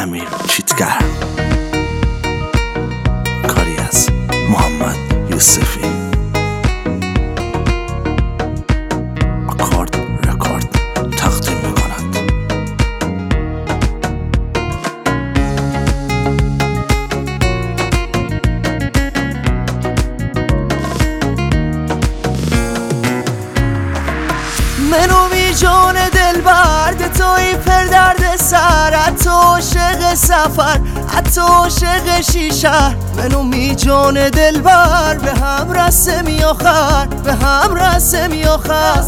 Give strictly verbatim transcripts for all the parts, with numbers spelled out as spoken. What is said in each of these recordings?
امیر چیتگر، کاری از محمد یوسفی. آکورد رکورد تقدیم میکند. منو می جان دل برد توی پر درد سر، حتی عاشق سفر، حتی عاشق شیشه. منو می جان دل بر به هم رسمی آخر، به هم رسمی آخر.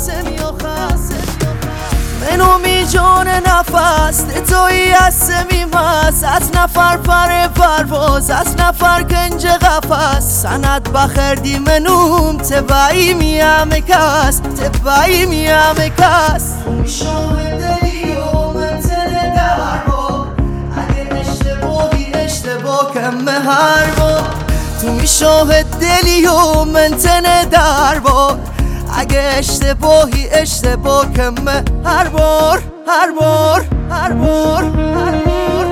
منو می جان نفس توی هستمی مست، از نفر پر پرواز، از نفر گنج قفص. سند بخردی منوم تبایی میم کس، تبایی میم کس. شاهد دلی و من تنه در با، اگه اشتباهی اشتباه کم هر با. تو می شاهد دلی و من تنه در با، اگه اشتباهی اشتباه کمه هر بار هر بار هر بار هر بار.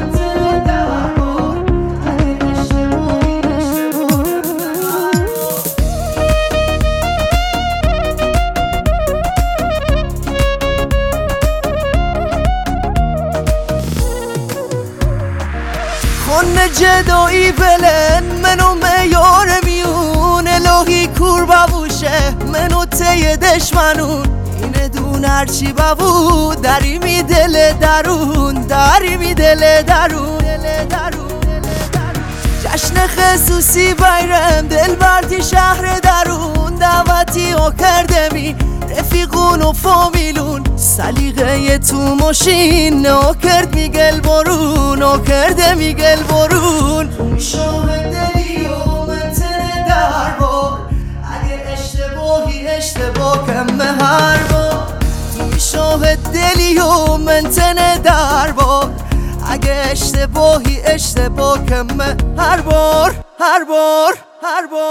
خون جدایی بلن منو میار میون، الهی کور ببوشه منو تی دشمنون. این دون هرچی ببود دری می دل درون، دری می دل درون. جشن خصوصی بیرم دل بردی شهر درون، دعوتی ها کرده می رفیقون و فامیلون. سلیقه تو ماشین نو کرد میگل برون، نو کرده میگل برون. شاهد دلی و من تنه در با، اگه اشتباهی اشتباه کمه هر با. تو شاهد دلی و من تنه در با، اگه اشتباهی اشتباه کمه هر بار هر بار هر بار.